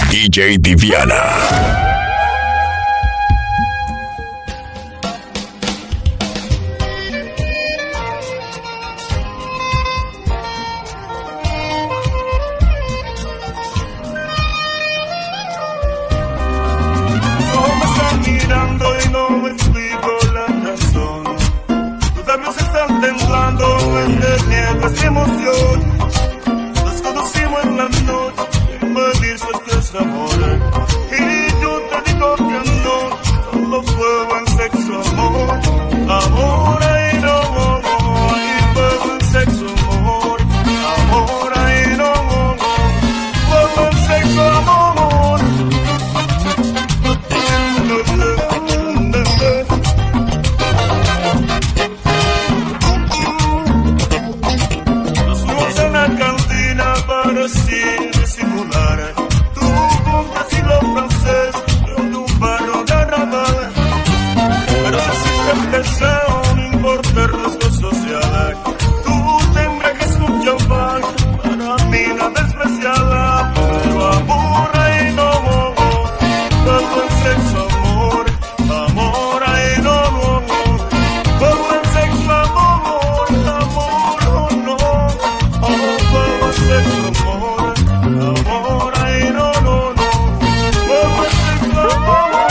DJ Diviana. Nuestra emoción, nos conocimos en la noche, me dices que es amor, y yo te digo que no, solo fue buen sexo, amor, amor, ay no, y fue buen sexo, amor, amor, ay no, fue buen sexo, amor. Sin disimular, tú compras estilo francés de un barrio de arrabal. Pero si existe el deseo, no importa el riesgo social. Tú te embriagas con champán, para mí nada especial. Pero amor, ay no, fue buen sexo, amor, amor, ay no, fue buen sexo, amor, amor, no, fue buen sexo, amor. Amor, ay, no, fue buen sexo, amor.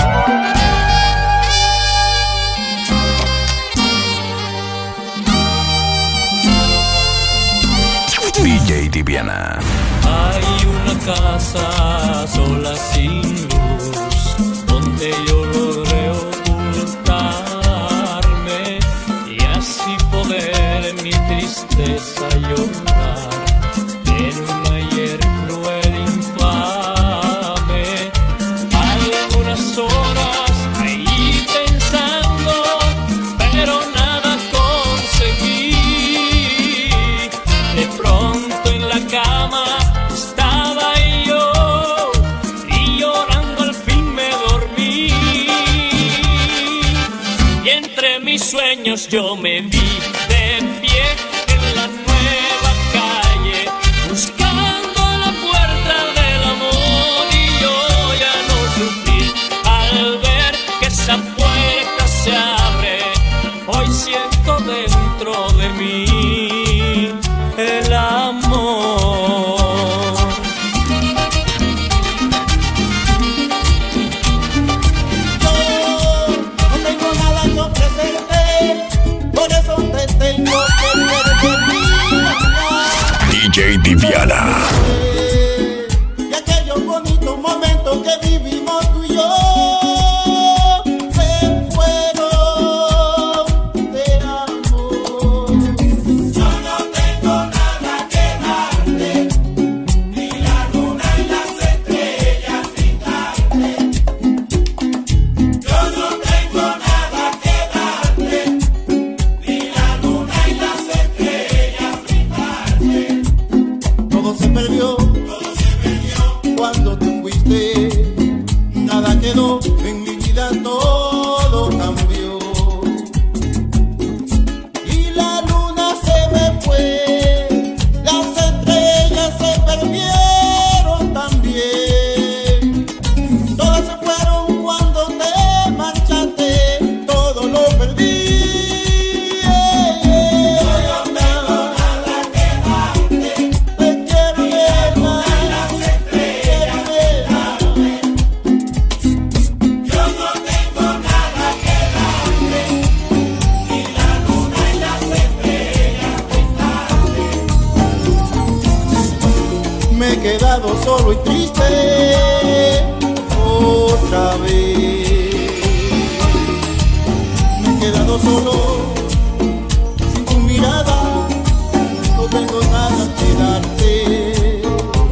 DJ Diviana. Hay una casa sola sin luz, donde yo logré ocultarme y así poder en mi tristeza llorar. En un ayer cruel e infame, algunas horas ahí pensando, pero nada conseguí. De pronto en la cama estaba yo, y llorando al fin me dormí. Y entre mis sueños yo me vi de pie en la nueva calle, buscando la puerta del amor, y yo ya no sufrí al ver que esa puerta se abre. Hoy siento dentro de mí el amor. Yo no tengo nada que ofrecerte, por eso te tengo que perder. DJ Diviana. Y aquellos bonitos momentos que vivimos tú y yo se fueron de amor. Yo no tengo nada que darte, ni la luna y las estrellas brindarte. Yo no tengo nada que darte, ni la luna y las estrellas brindarte. Todo se perdió cuando tú fuiste, nada quedó en mi vida, todo cambió. Y la luna se me fue, las estrellas se perdieron también. Todas se fueron cuando te marchaste, todo lo perdí. Me he quedado solo y triste otra vez. Me he quedado solo sin tu mirada, no tengo nada que darte.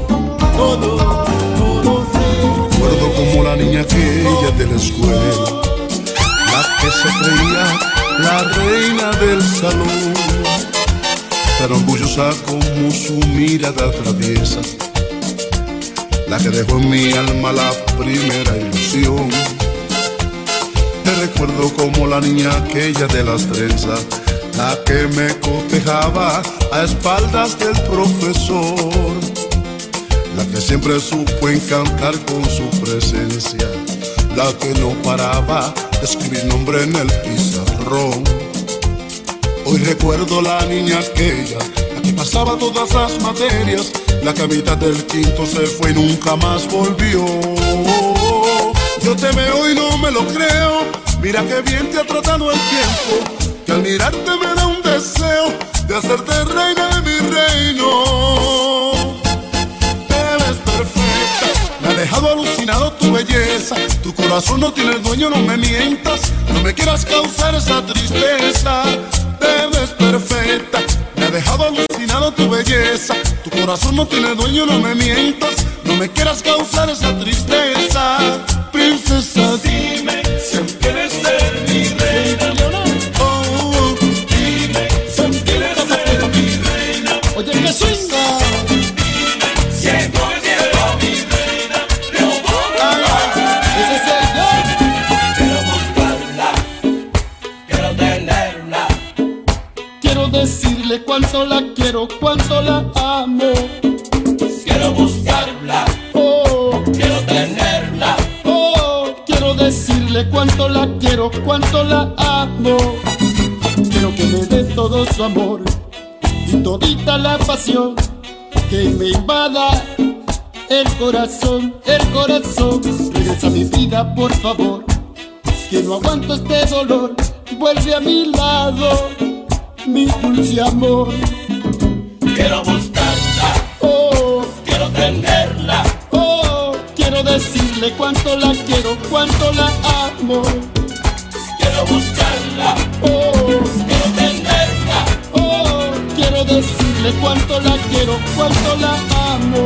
Todo se Recuerdo como la niña aquella de la escuela, la que se creía la reina del salón, tan orgullosa como su mirada traviesa, la que dejó en mi alma la primera ilusión. Te recuerdo como la niña aquella de las trenzas, la que me cotejaba a espaldas del profesor, la que siempre supo encantar con su presencia, la que no paraba de escribir nombre en el pizarrón. Hoy recuerdo la niña aquella, la que pasaba todas las materias, la que a mitad del quinto se fue y nunca más volvió. Yo te veo y no me lo creo, mira que bien te ha tratado el tiempo, que al mirarte me da un deseo de hacerte reina de mi reino. Eres perfecta, me ha dejado alucinado tu belleza, tu corazón no tiene dueño, no me mientas, no me quieras causar esa tristeza. Te ves perfecta, me ha dejado alucinado tu belleza, tu corazón no tiene dueño, no me mientas, no me quieras causar esa tristeza. Princesa, dime si quieres ser mi reina. Oh, dime si quieres ser mi reina. Oye, que swinga. Si tú quieres ser mi reina, ese soy yo. Quiero buscarla, quiero tenerla. Quiero decirle cuánto la quiero, cuánto la amo. Quiero buscarla, Oh, quiero tenerla. quiero decirle cuánto la quiero, cuánto la amo. Quiero que me dé todo su amor y todita la pasión, que me invada el corazón, el corazón. Regresa a mi vida, por favor, que no aguanto este dolor. Vuelve a mi lado, mi dulce amor. Quiero buscarla, Oh, quiero tenerla. quiero decirle cuánto la quiero, cuánto la amo. Quiero buscarla, Quiero tenerla. Quiero decirle cuánto la quiero, cuánto la amo.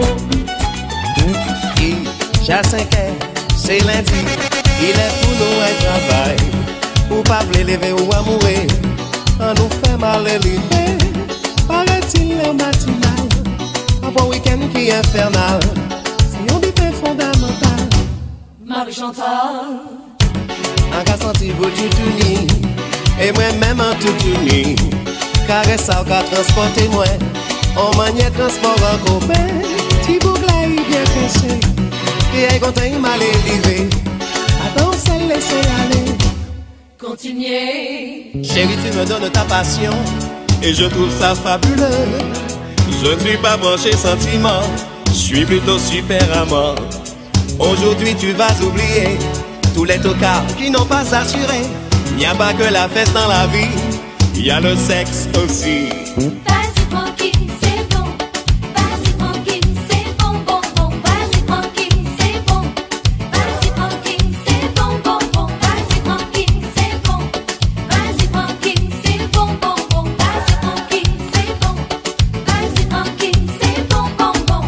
Ja 5 heures, c'est lundi, il est pour nous un travail. Ou pas vle lever ou à mourir, on nous fait mal élevé. Paraît-il le matinal, un bon week-end qui est infernal. C'est un bipin fondamental. Marie-Chantal, Un cas senti beau toutouni, et moi-même en toutouni. Caresse ça qu'a transporté moi, on maniait transport en copain. Ti bougla y bien caché, et content il m'a élevé. Attends, c'est laisser aller. continuez. Chérie, tu me donnes ta passion, et je trouve ça fabuleux. Je ne suis pas branché sentiment, je suis plutôt super amant. Aujourd'hui tu vas oublier tous les tocards qui n'ont pas assuré. Il n'y a pas que la fête dans la vie, il y a le sexe aussi. Vas-y tranquille, c'est bon. Vas-y tranquille, c'est bon, bon, bon. Vas-y tranquille, c'est bon. Vas-y tranquille, c'est bon, bon, bon. Vas-y tranquille, c'est bon. Vas-y tranquille, c'est bon, bon, bon. Vas-y tranquille, c'est bon. Vas-y tranquille, c'est bon, bon, bon.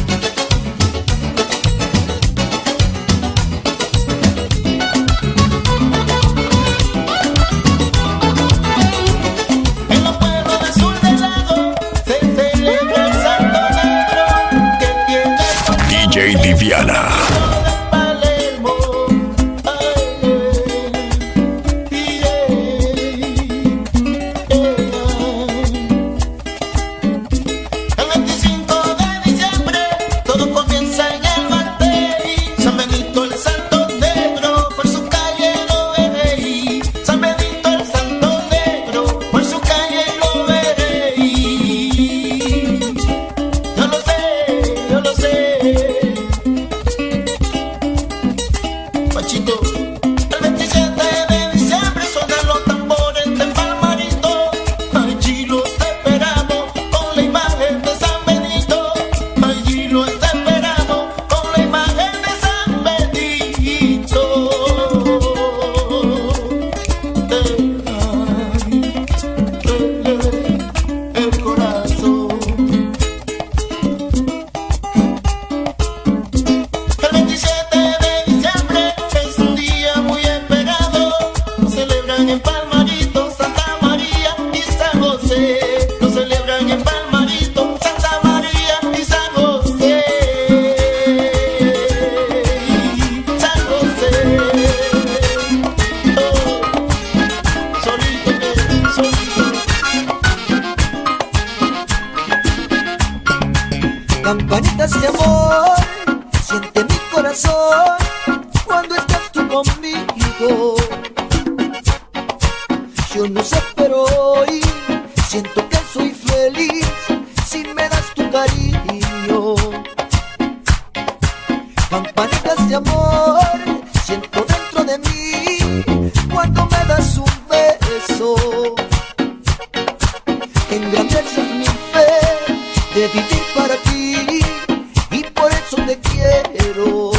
En los pueblos del sur del lago se celebra el Santo Negro, que tiene DJ Diviana. de Palermo. El 25 de diciembre todo comienza en el Martelli. San Benito el Santo Negro, por su calle lo veréis. San Benito el Santo Negro, por su calle lo veréis. Yo lo sé, yo lo sé. Campanitas de amor, siente mi corazón cuando estás tú conmigo. Yo no sé, pero hoy siento que soy feliz si me das tu cariño. Campanitas de amor, siento dentro de mí cuando me das un beso. Engrandeces mi fe de vivir para ti y por eso te quiero.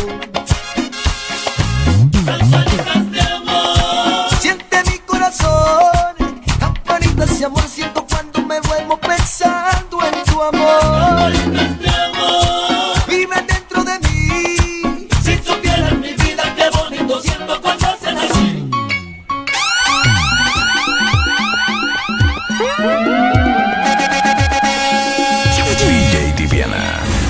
Campanitas de amor, Siente mi corazón, campanitas de amor siento cuando me duermo pensando en tu amor. campanitas de amor. Vive dentro de mí. Si supieras mi vida, qué bonito siento cuando hacen así. DJ Diviana.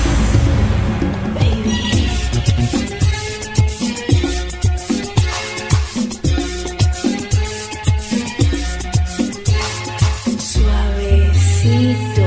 Suavecito.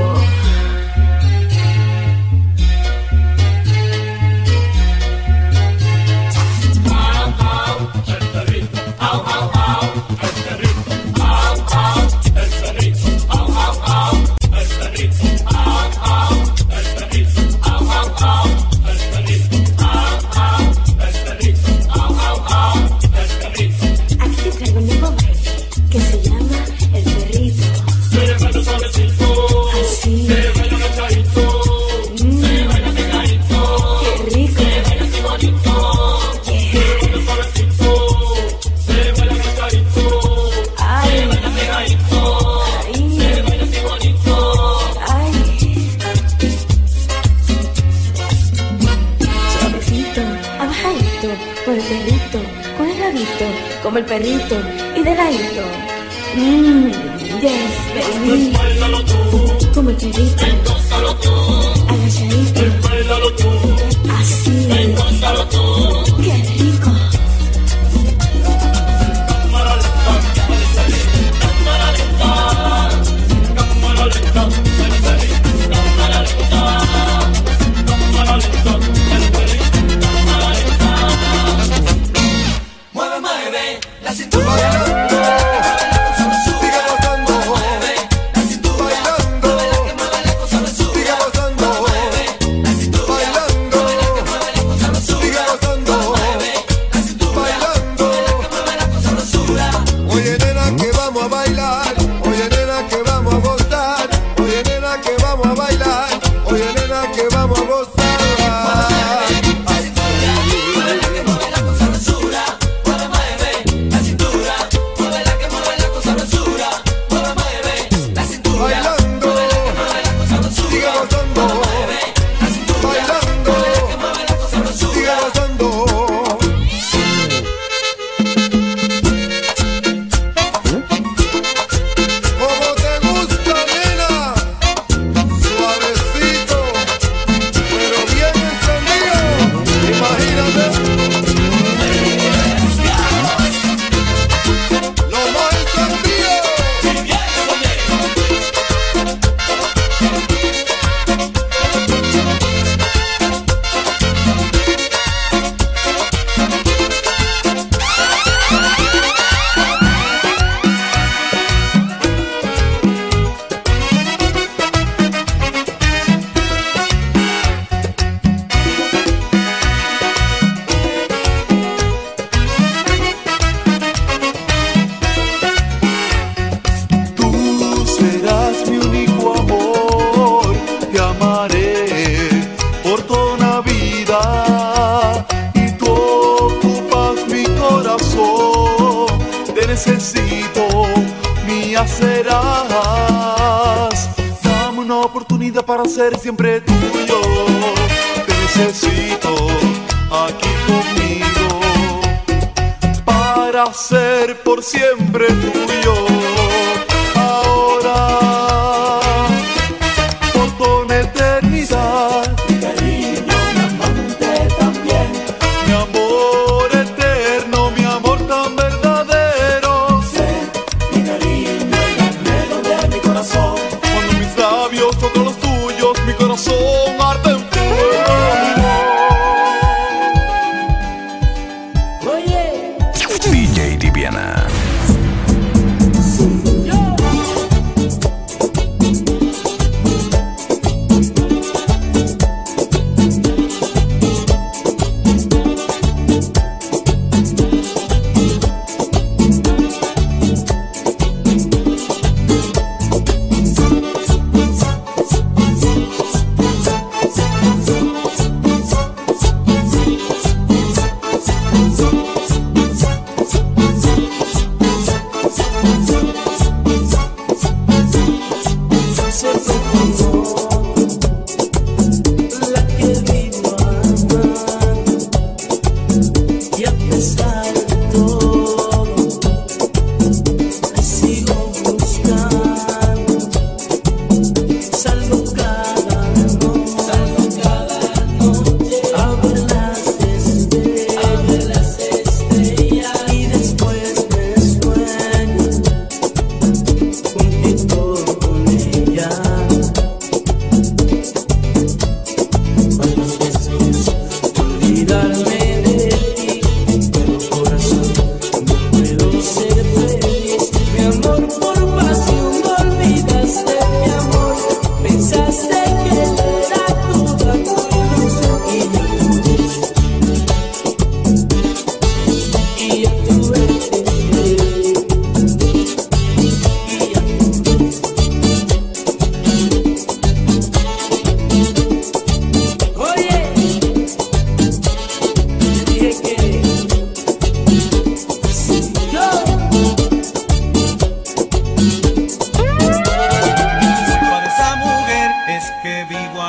Aquí te traigo un nuevo baile que se llama El Perrito. Se baila suavecito, Así, se baila agachadito, se baila pegadito, qué rico. se baila así bonito. Se baila suavecito, se baila agachadito, Ay, se baila pegadito, ay, se baila así bonito. ay. Suavecito, abajadito, por el perrito, con el rabito, como el perrito, y de ladito. Yes, baby. Bailalo tú, Como el perrito, gózalo tú, agachadito, bailalo tú, así. gózalo tú. Qué rico. Mueve, mueve, la cintura. Bailando, sigue gozando. Bailando, sigue gozando. Bailando, sigue gozando. Bailando. Oye nena que vamos a bailar, oye nena que vamos a gozar, oye nena que vamos a bailar, oye nena que vamos a gozar. Bailando, sigue gozando. Bailando, sigue gozando. Como te gusta, nena, suavecito, pero bien encendido. Imagínate, lo más encendido. Tú serás mi único amor, te amaré por toda una vida y tú ocupas mi corazón, te necesito, mía serás. Dame una oportunidad para ser siempre tuyo, te necesito aquí conmigo para ser por siempre tuyo. Ahora, por toda una eternidad. Mi cariño, mi amante también. Mi amor eterno, mi amor tan verdadero. Sé, mi cariño, el anhelo de mi corazón. Cuando mis labios tocan los tuyos, mi corazón arde en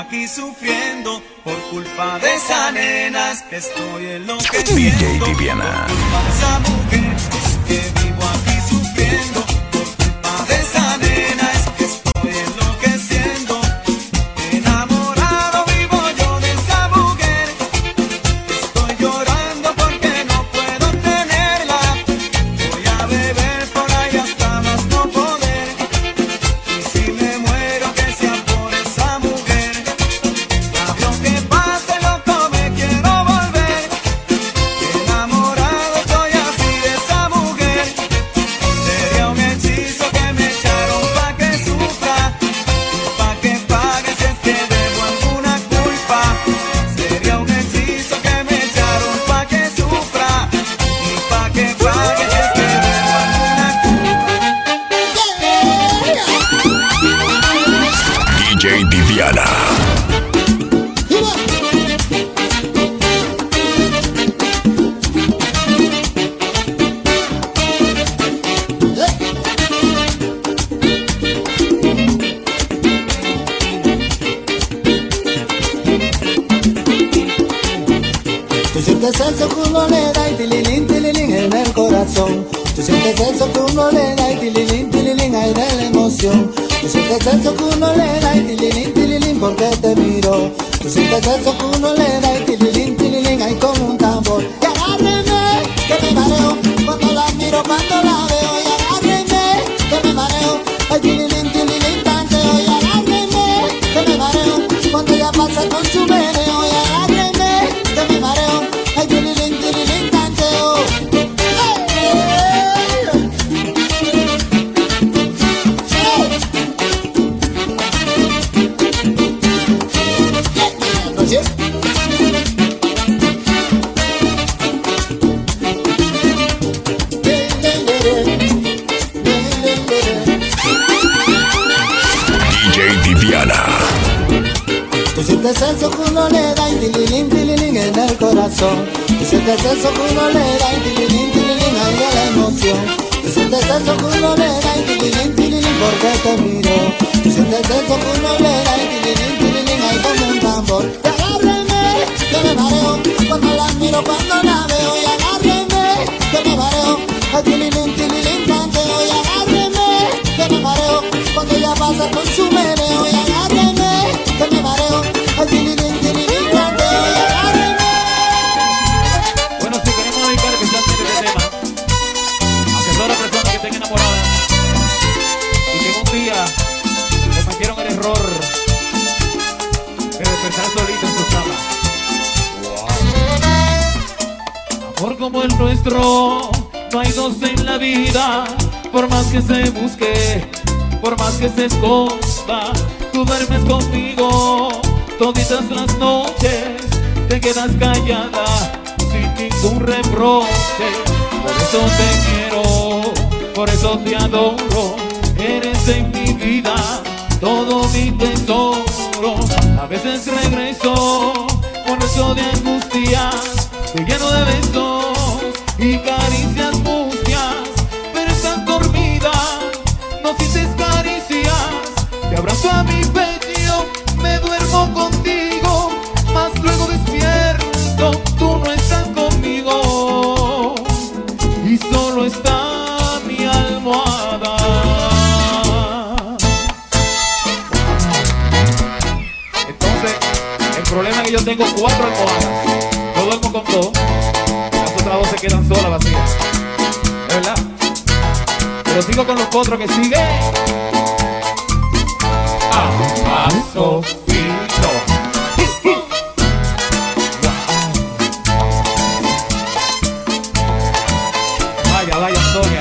aquí sufriendo por culpa de esa nena, es que estoy enloqueciendo. DJ Diviana. Por culpa de esa mujer, es que vivo aquí sufriendo por culpa de esa nena, es que estoy enloqueciendo. Enamorado vivo yo de esa mujer, estoy llorando porque no puedo tenerla. Voy a beber por ahí hasta más no poder, y si me muero que sea por esa mujer. A lo que pase loco me quiero volver, enamorado estoy así de esa mujer. Sería un hechizo que me echaron pa' que sufra, pa' que pague si es que debo alguna culpa. Sería un hechizo que me echaron pa' que sufra, y pa' que pague si es que debo alguna culpa. DJ Diviana. Tú sientes eso que uno le da y tililín en el corazón. Tú sientes eso que uno le da y tililín ahí de la emoción. Tú sientes eso que uno le da y tililín porque te miro. Tú sientes eso que uno le da y tililín ahí como un tambor. Y agárreme, que me mareo cuando la miro, cuando la veo. Y agárreme, que me mareo, ay tililín tanteo. Y agárreme, que me mareo cuando ella pasa con su meneo. Y agárreme, que me mareo, ay tililín tanteo. DJ Diviana. Tú sientes eso que uno le da y tililín en el corazón. Tú sientes eso que uno le da y tililín ahí de la emoción. Tú sientes eso que uno le da y tililín porque te miro. Tú sientes eso que uno le da y tililín ahí como un tambor. Y agárreme, que me mareo cuando la miro, cuando la veo. Y agárreme, que me mareo, ay tililín tanteo. Y agárreme, que me mareo cuando ella pasa con su meneo. Y agárreme, que me mareo, ay tililín tanteo. Y agárreme. Bueno, si queremos dedicar especialmente este tema a todas las personas que estén enamoradas y que un día cometieron el error de despertar solito en su cama. Amor como el nuestro, no hay dos en la vida. Por más que se busque, por más que se esconda, tú duermes conmigo toditas las noches, te quedas callada sin ningún reproche. Por eso te quiero, por eso te adoro. Eres en mi vida todo mi tesoro. A veces regreso con resto de angustias, te lleno de besos y caricias mustias. Pero estás dormida, no sientes caricias. Te abrazo a mi pecho, me duermo contigo, mas luego despierto, tú no estás conmigo y solo está mi almohada. Entonces, el problema es que yo tengo 4 almohadas, yo duermo con 2, las otras 2 se quedan solas, vacías, ¿es verdad? Pero sigo con los potros que siguen a paso fino. Vaya, vaya, Sonia.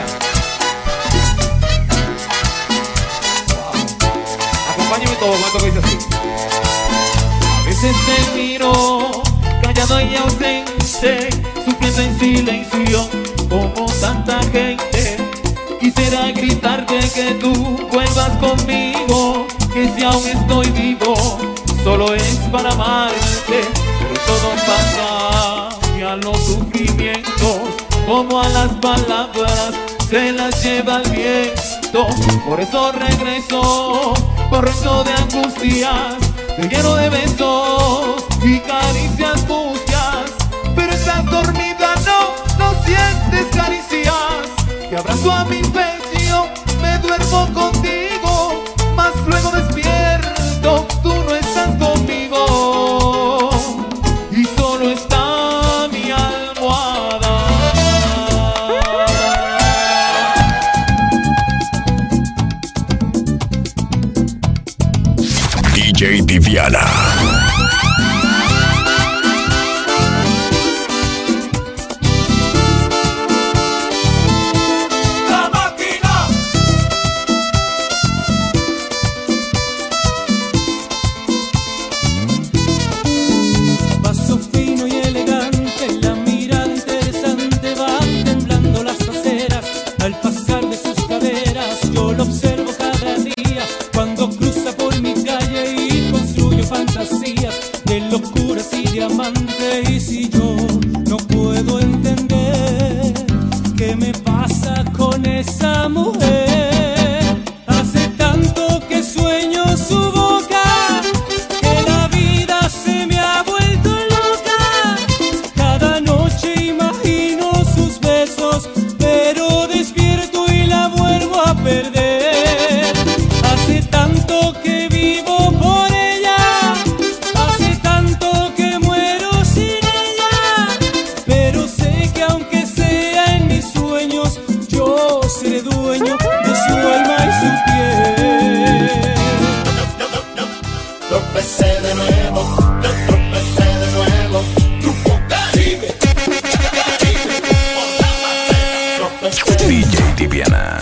Acompáñame todo, cuánto que dice así. A veces te miro, callado y ausente, sufriendo en silencio, como tanta gente. Quisiera gritarte que tú vuelvas conmigo, que si aún estoy vivo, solo es para amarte. Pero todo pasa y a los sufrimientos, como a las palabras, se las lleva el viento. Por eso regreso, por resto de angustias, te lleno de besos y caricias mustias, pero estás dormida, no sientes caricias. Te abrazo a mi pecho, me duermo contigo, mas luego despierto, tú no estás conmigo y solo está mi almohada. DJ Diviana. Y si yo no puedo entender qué me pasa con esa mujer, hace tanto que sueño su boca, que la vida se me ha vuelto loca. Cada noche imagino sus besos, pero despierto y la vuelvo a perder. Hace tanto que vivo por ella, hace tanto que muero sin ella, pero sé que aunque sea en mis sueños, yo seré dueño de su alma y su piel. Tropecé de nuevo, tropecé de nuevo. Grupo Caribe, Caribe, por la maceta. Tropecé. DJ Diviana.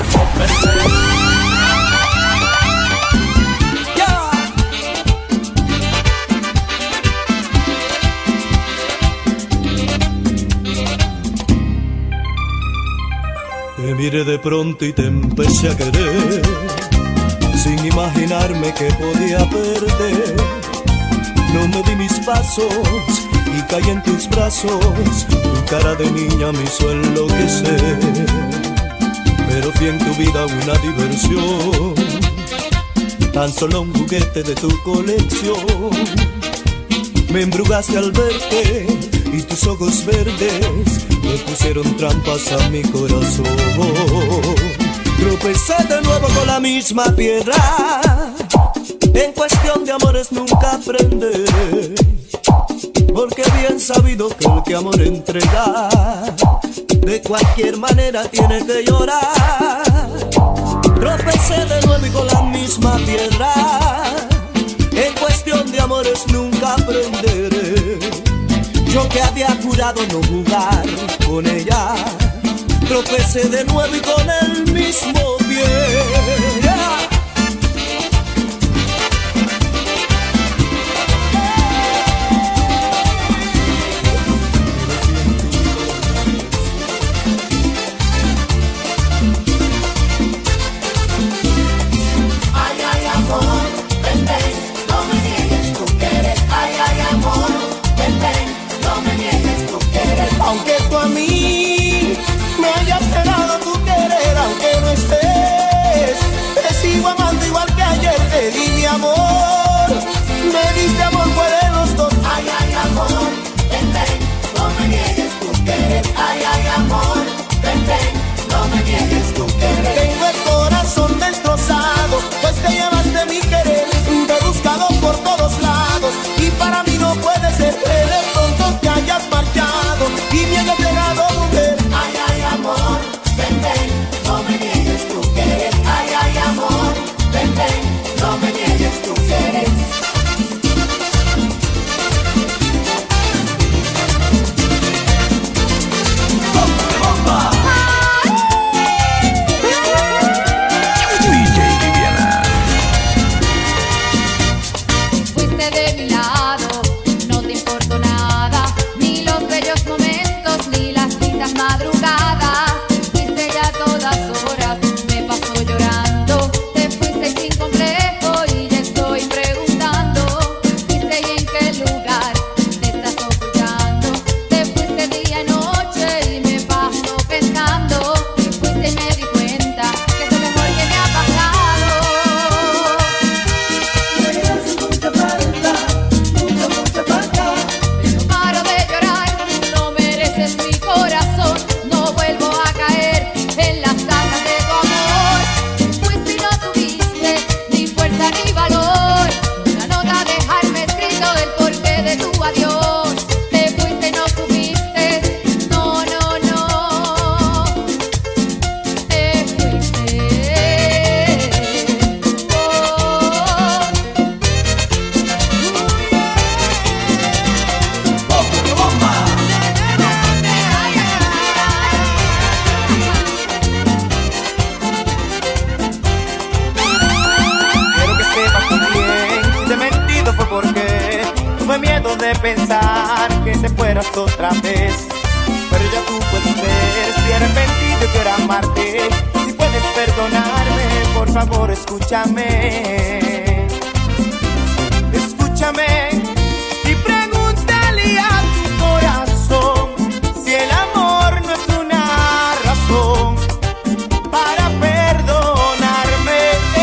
Te miré de pronto y te empecé a querer, sin imaginarme que podía perder. No me di mis pasos y caí en tus brazos, tu cara de niña me hizo enloquecer. Pero fui en tu vida una diversión, tan solo un juguete de tu colección. Me embrujaste al verte y tus ojos verdes me pusieron trampas a mi corazón. Tropecé de nuevo con la misma piedra, en cuestión de amores nunca aprenderé, porque bien sabido que el que amor entrega, de cualquier manera tiene que llorar. Tropecé de nuevo y con la misma piedra, en cuestión de amores nunca aprenderé. Yo que había jurado no jugar con ella, tropecé de nuevo y con el mismo pie. Ay, ay, amor, ven, ven, no me niegues tu querer. Ay, ay, amor, ven, ven, no me niegues tu querer. Aunque tú a mí me hayas ganado tu querer, aunque no estés, te sigo amando igual que ayer. Te di mi amor, me diste amor, fue de los dos. Ay, ay, amor, ven, ven, no me niegues tu querer. Ay, ay, amor, ven, ven, no me niegues tu querer. Tengo el corazón destrozado, pues te llevaste mi querer. Te he buscado por todos lados y para mí no puede ser que de pronto te hayas marchado y me hayas dejado, mujer. Ay, ay, amor, ven, ven, no me niegues tu querer. Ay, ay, amor, ven, ven, no me niegues tu querer. DJ Diviana. Fuiste de mi lado, no te importó nada, ni los bellos momentos, ni las lindas madrugadas. Fuiste ya a todas horas, me paso llorando. Te fuiste sin complejo y ya estoy preguntando. Fuiste y en qué lugar te estás ocultando. Te fuiste día y noche y me paso pensando. Te fuiste y me di cuenta que es lo mejor que me ha pasado. Me quedé sin nunca para Tuve miedo de pensar que te fueras otra vez, pero ya tú puedes ver, estoy arrepentido y quiero amarte. Si puedes perdonarme, por favor escúchame. Escúchame y pregúntale a tu corazón si el amor no es una razón para perdonarme.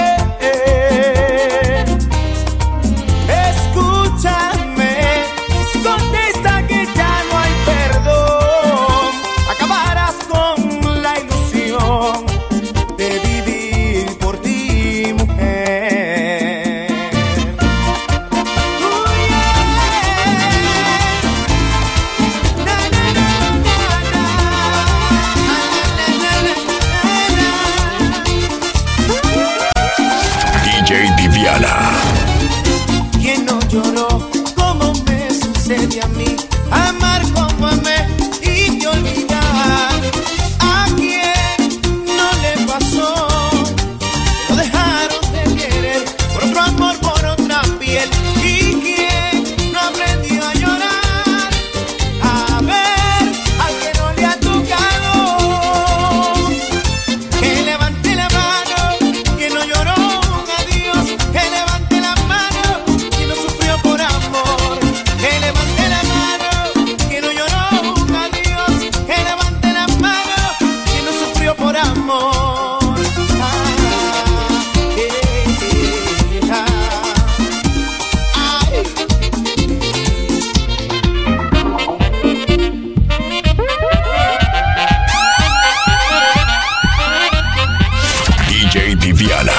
Escúchame, contesta que ya no hay perdón. Acabarás con la ilusión de vivir por ti, mujer. DJ Diviana. ¿Quién no lloró como me sucede a mí? Amar como amé y te olvidar. ¿A quién no le pasó? Lo dejaron de querer por otro amor, por otra piel. ¿Y quién no aprendió a llorar? A ver, al que no le ha tocado. Que levante la mano, que no lloró un adiós. Que levante la mano, que no sufrió por amor. Que levante la mano, que no lloró un adiós. Que levante la mano, que no sufrió por amor. Ay. DJ Diviana.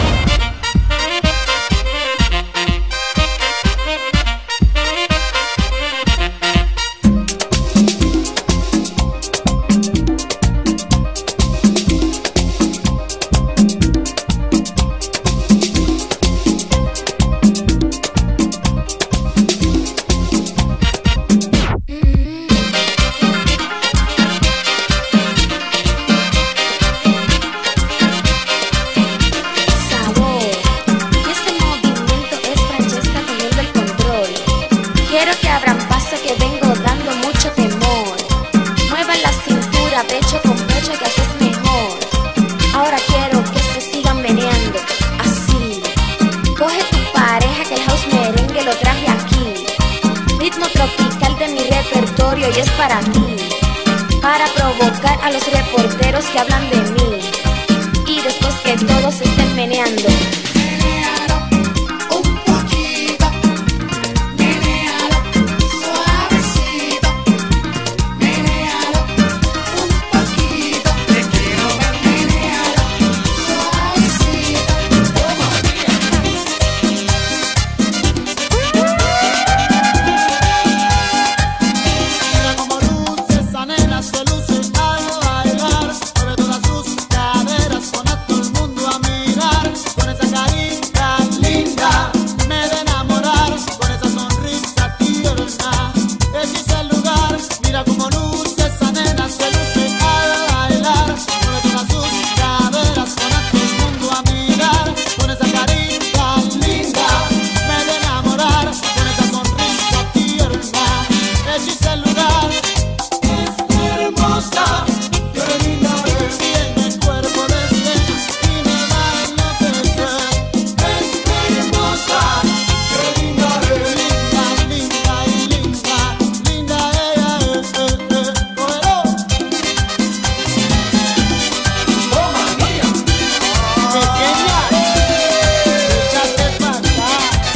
Sabor. Y este movimiento es Francesca teniendo el control. Quiero que abran paso que vengo dando mucho temor. Muevan la cintura, pecho con pecho que así es mejor. Ahora quiero que se sigan meneando así. Coge tu pareja que el house merengue lo traje aquí. Ritmo tropical de mi repertorio y es para ti. Para provocar a los reporteros que hablan de mí. Y después que todos se estén meneando. Un poquito, menéalo, suavecito, menéalo, un poquito, te quiero ver, menéalo, suavecito, Mira como luce esa nena, se luce al bailar. Mueve todas sus caderas, pone a todo el mundo a mirar. Con esa carita linda, me de enamorar. Con esa sonrisa tierna, hechiza el lugar. Mira como luce esa nena, se luce al bailar. Mueve todas sus caderas, pone a todo el mundo a mirar. Con esa carita linda, me de enamorar. Con esa sonrisa tierna, hechiza el lugar. hermosa, qué linda es, Tiene el cuerpo de cena y me va a enloquecer. hermosa, qué linda es. Linda, linda y linda, linda ella es. Cógelo. Toma mía, Pequeña, échate pa' acá.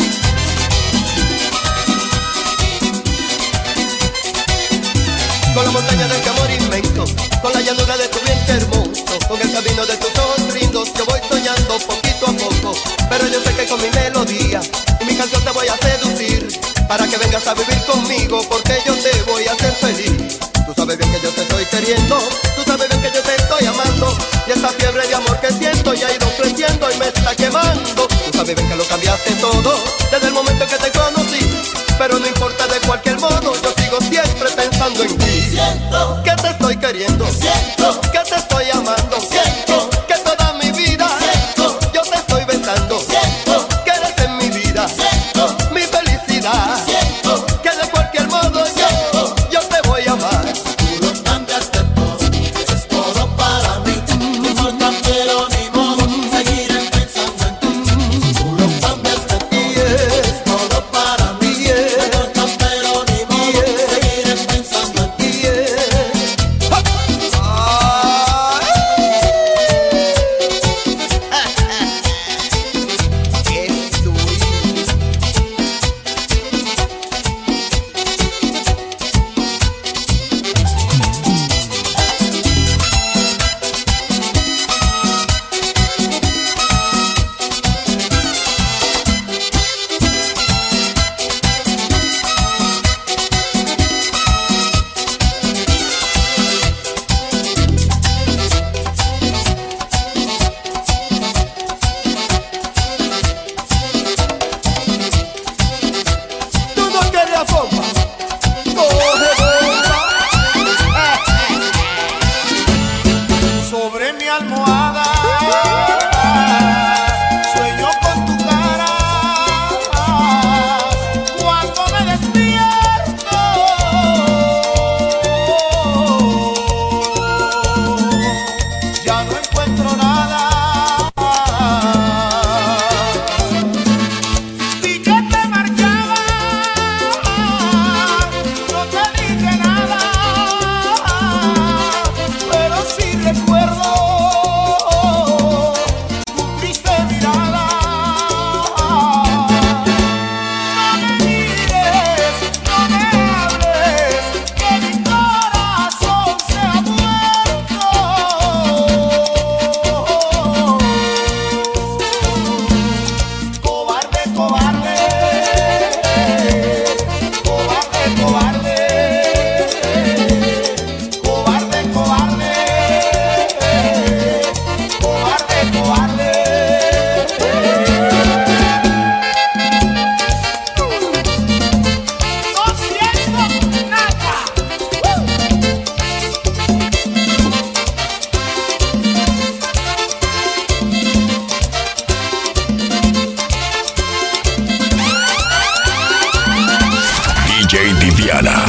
Con la montaña de este amor inmenso, con la llanura de tu vientre hermoso, con el camino de tus ojos lindos, yo voy soñando poquito a poco. Pero yo sé que con mi melodía y mi canción te voy a seducir, para que vengas a vivir conmigo, porque yo te voy a hacer feliz. Tú sabes bien que yo te estoy queriendo, tú sabes bien que yo te estoy amando, y esta fiebre de amor que siento ya ha ido creciendo y me está quemando. Tú sabes bien que lo cambiaste todo, desde el momento que te conocí, pero no importa, de cualquier modo yo sigo siempre pensando en ti. siento, Que te estoy queriendo, siento, que te estoy amando, siento, que toda mi vida siento, yo te estoy besando, siento, que eres en mi vida, siento, mi felicidad. siento. DJ Diviana.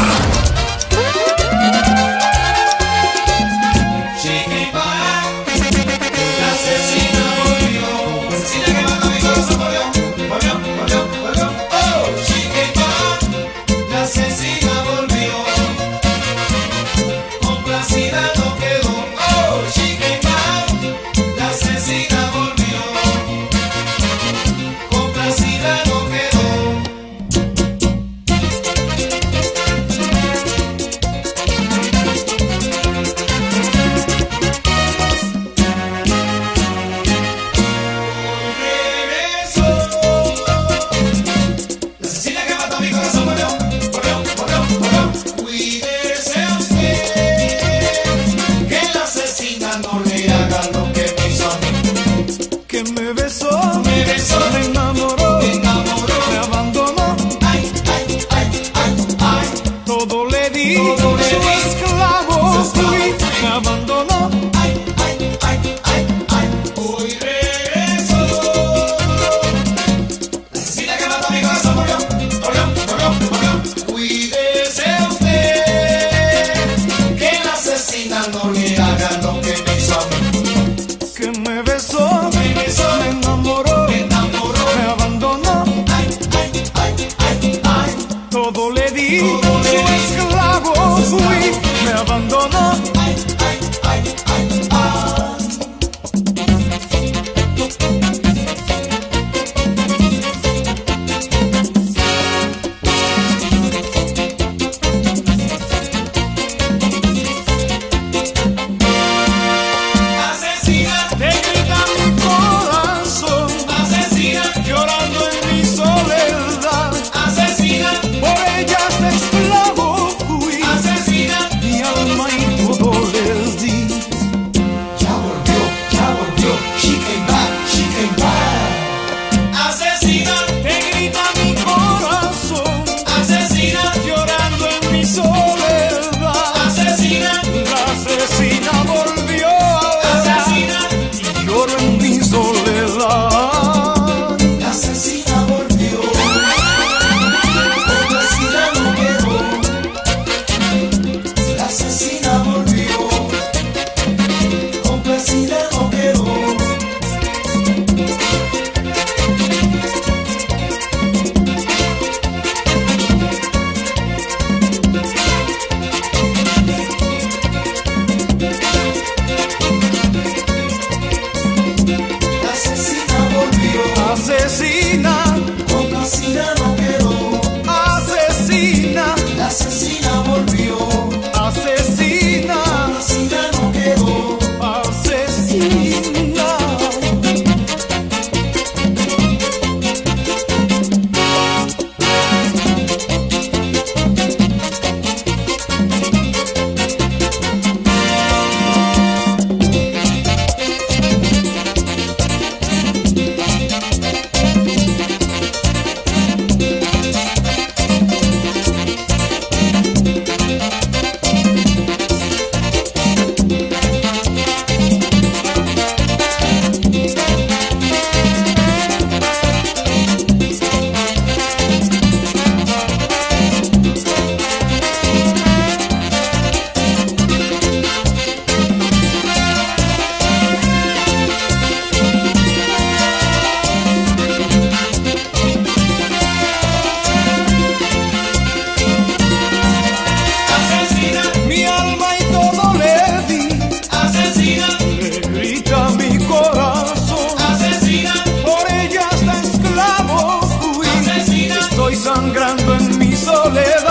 Sangrando en mi soledad.